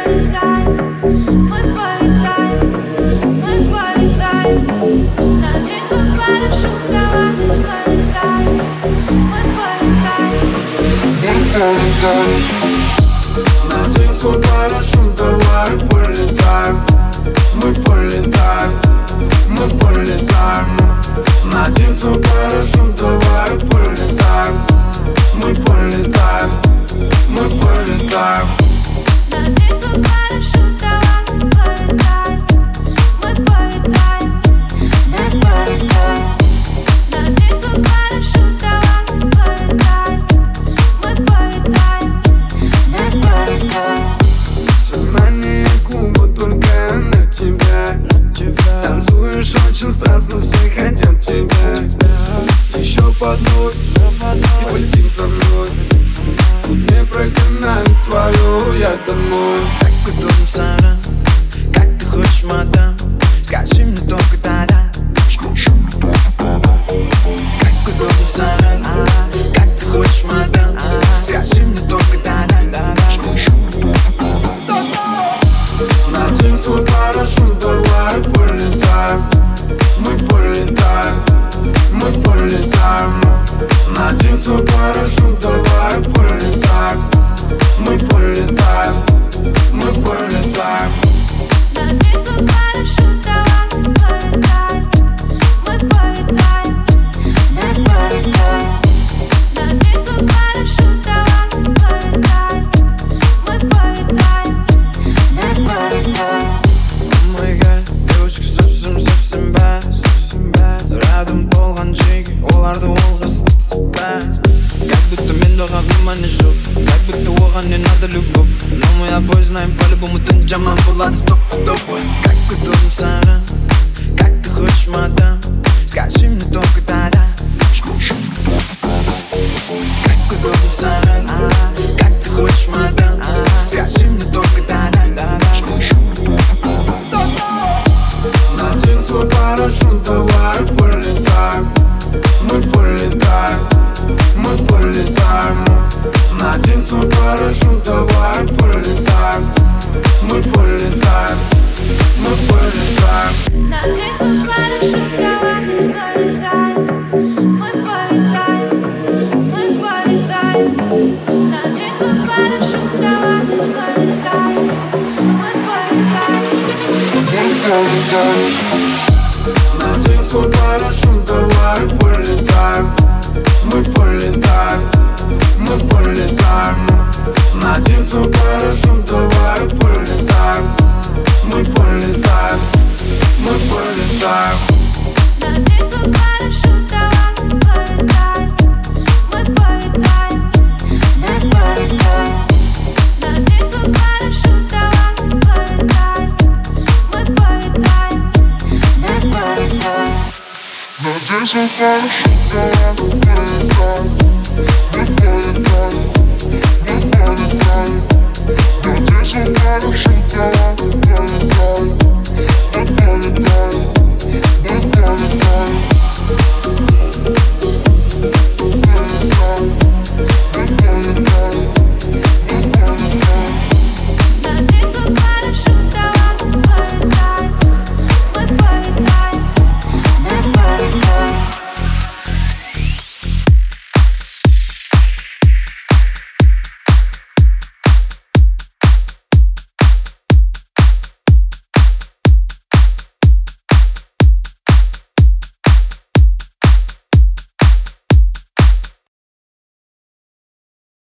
Надень свой парашют, давай полетаем. Мы полетаем, мы полетаем. Надень свой парашют, давай полетаем. Мы полетаем, мы полетаем. Надень свой парашют, давай полетаем. Мы полетаем, мы полетаем. Надень свой парашют, давай полетаем. Мы полетаем, мы полетаем. Внимание клуба только на тебя. Танцуешь очень страстно, все хотят тебя. Еще под ночь и полетим со мной. Тут не проклинаю твою, я домой. Как удобно, Сара, как ты хочешь, мадам. Скажи мне только да-да. Как удобно, Сара, как ты хочешь, мадам. Скажи мне только да-да. Надень свой парашют, давай полетаем. Мы полетаем, мы полетаем. Надень свой парашют, давай полетаем. Мы полетаем, мы полетаем. Надень свой парашют, давай полетаем. Мы полетаем, мы полетаем. Надень свой парашют, давай полетаем. Мы полетаем, мы полетаем. My God, девушка совсем bad. Рядом болған жеге, оларды олғастысы bad. Как будто мен оған внимание жоқ, как будто оған не надо любовь. Но мы обои знаем, по-любому ты жаман болады стопудово. Как удобно, Сара, как ты хочешь, мадам. Скажи мне только да-да. Как удобно, Сара, как ты хочешь, мадам. Скажи мне только да-да. Надень свой парашют, давай полетаем. Мы полетаем, мы полетаем. Надень свой парашют, давай полетаем. Мы полетаем, мы полетаем. Надень свой парашют, давай полетаем. Мы полетаем, мы полетаем. Надень свой парашют, давай полетаем. Мы полетаем. Надень свой парашют, давай полетаем. Мы полетаем, мы полетаем. Надень свой парашют, давай полетаем. Мы полетаем, мы полетаем. Надень свой парашют, давай полетаем. Мы полетаем, мы полетаем. Надень свой парашют, давай полетаем. Мы полетаем, мы полетаем. Надень свой парашют, давай